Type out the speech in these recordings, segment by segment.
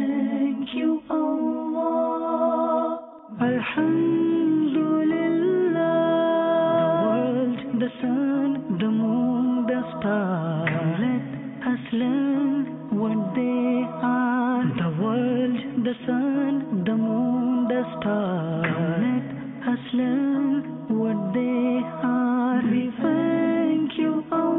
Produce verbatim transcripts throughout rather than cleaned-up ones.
thank you, Allah. Alhamdulillah. The world, the sun, the moon, the stars. Let us learn what they are. The world, the sun, the moon, the stars. Let us learn what they are. We thank you,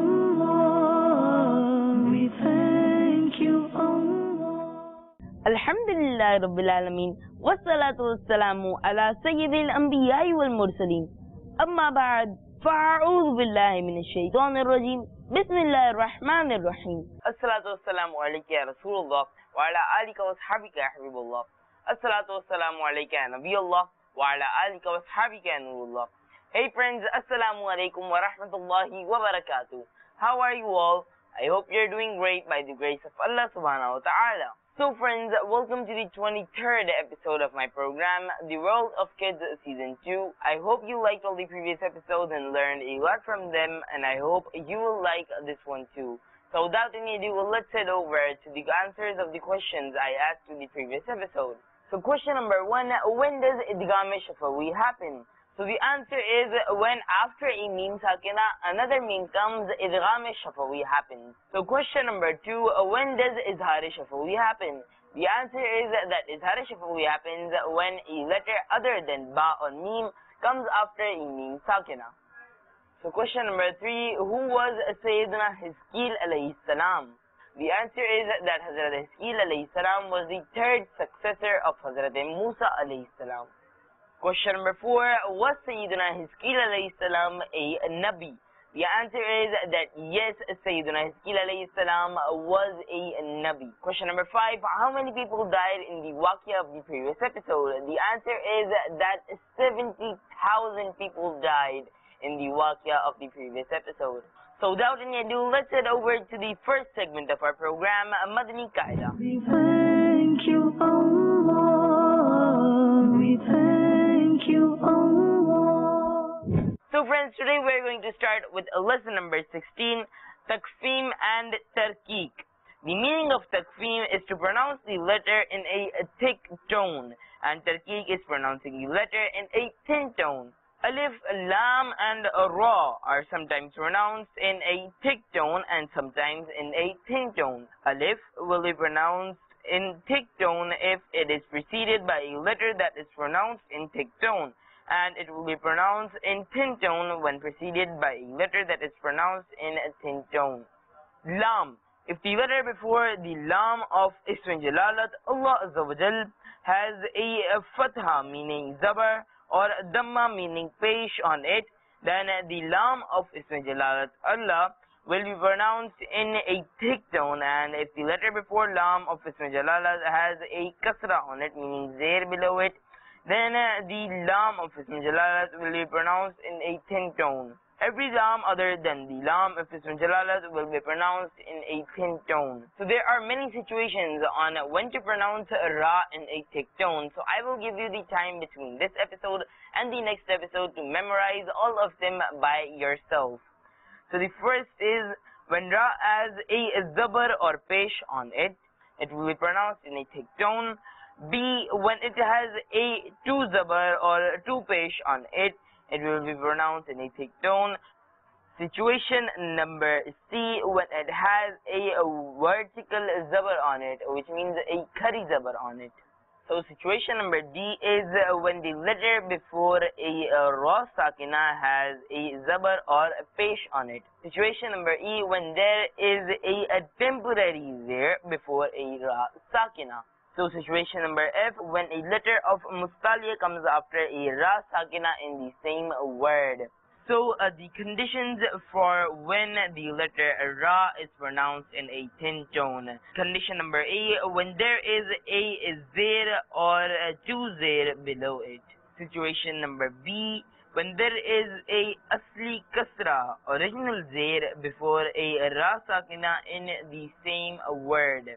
Allah. We thank you, Allah. Alhamdulillah Rabbil Alameen. Wassalatu wassalamu ala Sayyidil Anbiya'i wal Mursaleen. Amma ba'd. Fa'a'udhu billahi minash shaitanir rajim. Bismillahir Rahmanir Rahim. Assalatu wassalamu alayka ya Rasulullah wa ala alika wa ashabika ya Habibullah. Assalatu wassalamu alayka ya Nabiyullah wa ala alika wa ashabika ya Nurullah. Hey friends, assalamu alaikum wa rahmatullahi wa barakatuh. How are you all? I hope you're doing great by the grace of Allah subhanahu wa ta'ala. So friends, welcome to the twenty-third episode of my program, The World of Kids Season two. I hope you liked all the previous episodes and learned a lot from them, and I hope you will like this one too. So without any ado, let's head over to the answers of the questions I asked in the previous episode. So question number one, when does Idgham Shafawi happen? So the answer is when after a meme sakina, another meme comes, Idgham Shafawi happens. So question number two, when does Izhar Shafawi happen? The answer is that Izhar Shafawi happens when a letter other than ba or meme comes after a meme sakina. So question number three, who was Sayyidina Hizkil alayhi salam? The answer is that Hazrat Hizkil alayhi salam was the third successor of Hazrat Musa alayhi salam. Question number four, was Sayyidina Hizkil alayhi salam a Nabi? The answer is that yes, Sayyidina Hizkil alayhi salam was a Nabi. Question number five, how many people died in the Waqia of the previous episode? The answer is that seventy thousand people died in the Waqia of the previous episode. So without any ado, let's head over to the first segment of our program, Madani Qaida. We thank you, Allah. We thank you, Allah. So friends, today we're going to start with lesson number sixteen, Takfim and Tarkeek. The meaning of Takfim is to pronounce the letter in a thick tone, and Tarkeek is pronouncing the letter in a thin tone. Alif, Lam and Ra are sometimes pronounced in a thick tone and sometimes in a thin tone. Alif will be pronounced in thick tone if it is preceded by a letter that is pronounced in thick tone, and it will be pronounced in thin tone when preceded by a letter that is pronounced in a thin tone. Lam. If the letter before the Lam of Ism Jalalat, Allah Azza wa Jal, has a fatha meaning zabar, or Dhamma meaning pesh on it, then the Lam of Ism Jalalat Allah will be pronounced in a thick tone, and if the letter before Lam of Ism Jalalat has a kasra on it, meaning zair below it, then the Lam of Ism Jalalat will be pronounced in a thin tone. Every Lam other than the Lam of Ism Jalalat will be pronounced in a thin tone. So there are many situations on when to pronounce Ra in a thick tone. So I will give you the time between this episode and the next episode to memorize all of them by yourself. So the first is when Ra has a Zabar or Pesh on it, it will be pronounced in a thick tone. B, when it has a two Zabar or two Pesh on it, it will be pronounced in a thick tone. Situation number C, when it has a vertical zabar on it, which means a khari zabar on it. So situation number D is when the letter before a ra sakina has a zabar or a pesh on it. Situation number E, when there is a, a temporary there before a ra sakina. So situation number F, when a letter of mustaliya comes after a ra sakina in the same word. So uh, the conditions for when the letter ra is pronounced in a thin tone. Condition number A, when there is a zair or a two zair below it. Situation number B, when there is a asli kasra, original zair, before a ra sakina in the same word.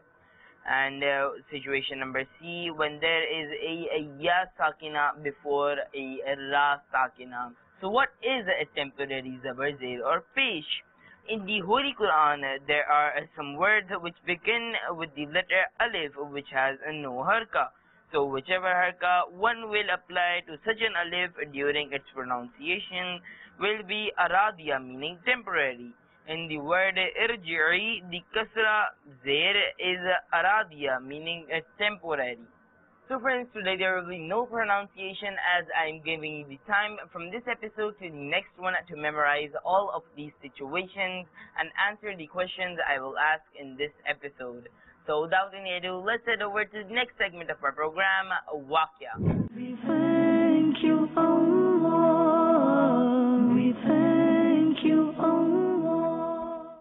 And uh, situation number C, when there is a, a ya sakina before a ra sakina. So what is a temporary zabar, zair or pesh? in the Holy Quran, there are some words which begin with the letter Alif, which has no harka. So whichever harka one will apply to such an Alif during its pronunciation will be Aradia, meaning temporary. In the word Irji'i, the Kasra Zair is Aradia, meaning temporary. So friends, today there will be no pronunciation as I am giving you the time from this episode to the next one to memorize all of these situations and answer the questions I will ask in this episode. So without any ado, let's head over to the next segment of our program, Waqia. We thank you, Allah. We thank you, Allah.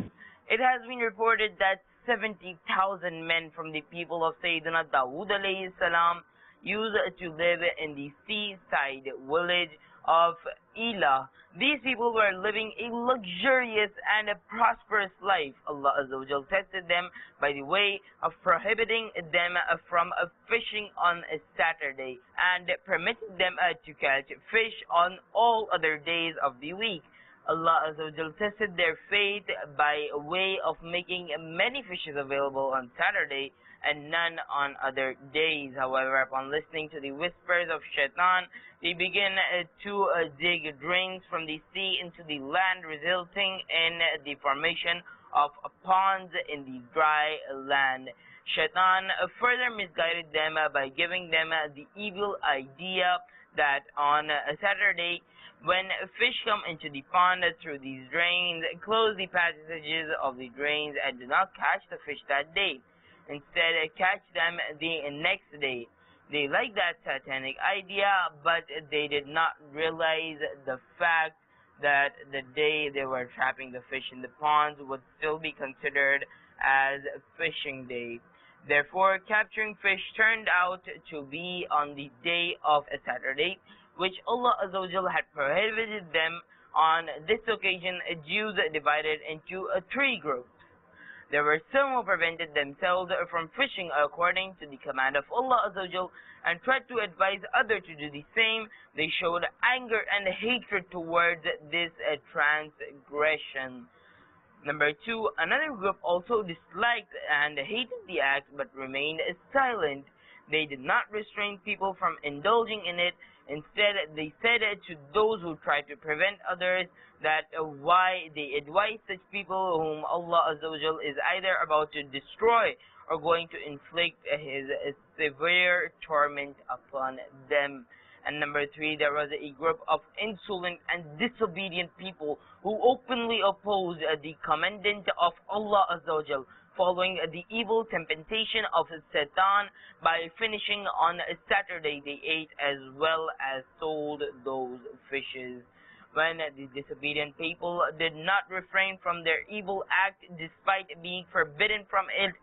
It has been reported that seventy thousand men from the people of Sayyidina Dawood alayhi salam used to live in the seaside village of Ela. These people were living a luxurious and a prosperous life. Allah Azza wa Jal tested them by the way of prohibiting them from fishing on a Saturday and permitted them to catch fish on all other days of the week. Allah Azza wa Jal tested their faith by way of making many fishes available on Saturday and none on other days. However, upon listening to the whispers of Shaitan, they begin to uh, dig drains from the sea into the land, resulting in the formation of ponds in the dry land. Shaitan further misguided them by giving them the evil idea that on a Saturday, when fish come into the pond through these drains, close the passages of the drains and do not catch the fish that day. Instead, catch them the next day. They liked that satanic idea, but they did not realize the fact that the day they were trapping the fish in the ponds would still be considered as fishing day. Therefore, capturing fish turned out to be on the day of a Saturday, which Allah Azza wa Jal had prohibited them. On this occasion, Jews divided into three groups. There were some who prevented themselves from fishing according to the command of Allah Azza wa Jal and tried to advise others to do the same. They showed anger and hatred towards this uh, transgression. Number two, another group also disliked and hated the act but remained silent. They did not restrain people from indulging in it. Instead, they said to those who tried to prevent others that uh, why they advise such people whom Allah Azza wa Jal is either about to destroy or going to inflict his uh, severe torment upon them. And number three, there was a group of insolent and disobedient people who openly opposed uh, the commandment of Allah Azza wa Jal, following the evil temptation of Satan. By finishing on Saturday, they ate as well as sold those fishes. When the disobedient people did not refrain from their evil act despite being forbidden from it,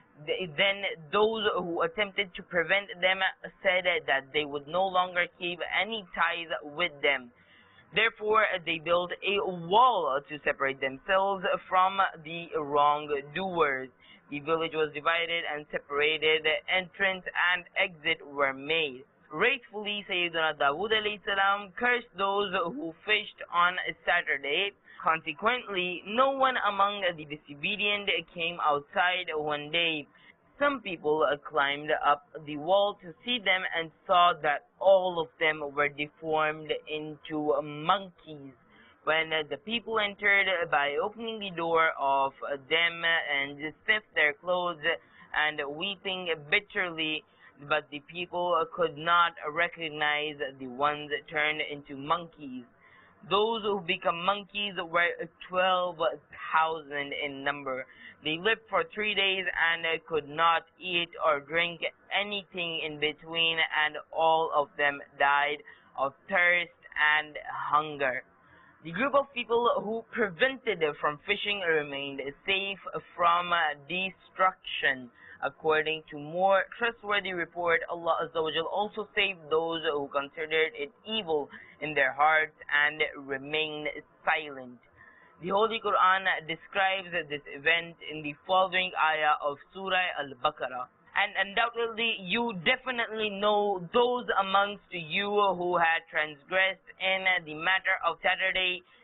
then those who attempted to prevent them said that they would no longer keep any ties with them. Therefore, they built a wall to separate themselves from the wrongdoers. The village was divided and separated. Entrance and exit were made. Rightfully, Sayyidina Dawood alayhi salam cursed those who fished on Saturday. Consequently, no one among the disobedient came outside one day. Some people climbed up the wall to see them and saw that all of them were deformed into monkeys. When the people entered by opening the door of them and sniffed their clothes and weeping bitterly, but the people could not recognize the ones turned into monkeys. Those who become monkeys were twelve thousand in number. They lived for three days and could not eat or drink anything in between, and all of them died of thirst and hunger. The group of people who prevented from fishing remained safe from destruction. According to more trustworthy report, Allah Azza wa Jal also saved those who considered it evil in their hearts and remained silent. The Holy Quran describes this event in the following ayah of Surah Al-Baqarah. And undoubtedly, you definitely know those amongst you who had transgressed in the matter of Saturday.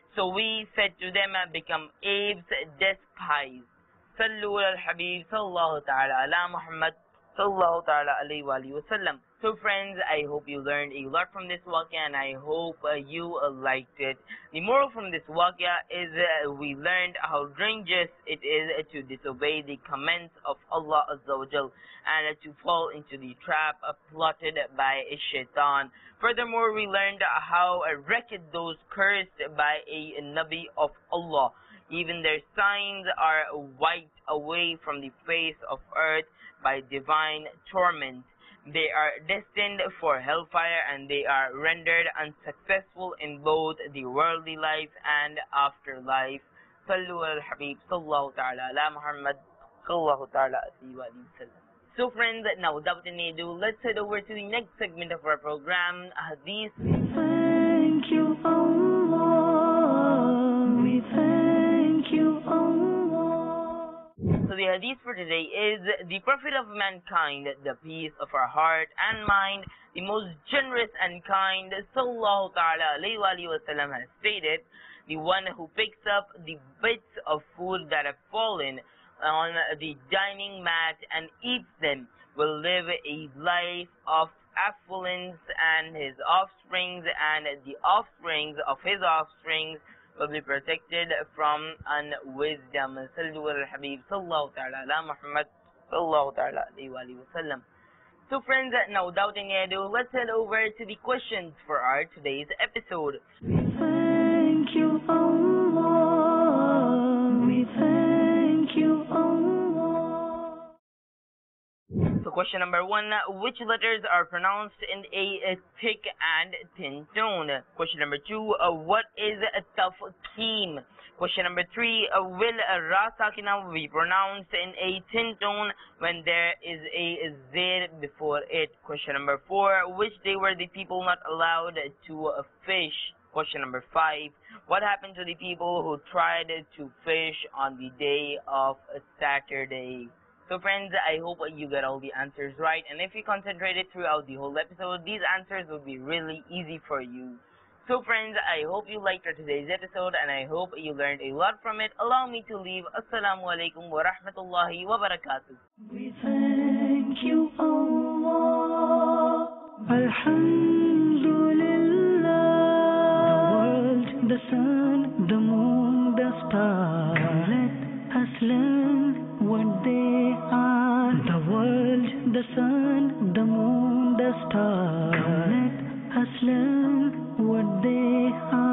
So we said to them, become apes, despise. Sallu al-Habib sallallahu ta'ala ala Muhammad sallallahu ta'ala alayhi wa alihi wa sallam. So friends, I hope you learned a lot from this waqia, and I hope uh, you uh, liked it. The moral from this waqia is uh, we learned how dangerous it is uh, to disobey the commands of Allah Azza wa Jal, and uh, to fall into the trap uh, plotted by a shaitan. Furthermore, we learned how uh, wrecked those cursed by a Nabi of Allah. Even their signs are wiped away from the face of earth by divine torment. They are destined for hellfire, and they are rendered unsuccessful in both the worldly life and afterlife. Sallu al-Habib sallallahu ta'ala ala Muhammad sallallahu ta'ala alayhi wa sallam. So friends, now without any ado, let's head over to the next segment of our program, Hadith. Thank you, Allah. We thank you, Allah. So the hadith for today is, the Prophet of mankind, the peace of our heart and mind, the most generous and kind, sallallahu ta'ala alayhi wa sallam, has stated, the one who picks up the bits of food that have fallen on the dining mat and eats them will live a life of affluence, and his offsprings and the offsprings of his offsprings will be protected from unwisdom. Sallu al-Habib sallallahu ta'ala ala Muhammad sallallahu ta'ala alayhi wa sallam. So friends, now without any ado, let's head over to the questions for our today's episode. Thank you, Allah. We thank you, Allah. So question number one, which letters are pronounced in a, a thick and thin tone? Question number two, uh, what is a tafkhim? Question number three, uh, will a ra sakina be pronounced in a thin tone when there is a zir before it? Question number four, which day were the people not allowed to uh, fish? Question number five, what happened to the people who tried to fish on the day of Saturday? So friends, I hope you get all the answers right, and if you concentrated throughout the whole episode, these answers will be really easy for you. So friends, I hope you liked our today's episode, and I hope you learned a lot from it. Allow me to leave. Assalamu alaikum wa rahmatullahi wa barakatuh. We thank you, Allah. Alhamdulillah. The world, the sun, the moon, the stars. Let us learn what they are. The world, the sun, the moon, the stars. Let us learn what they are.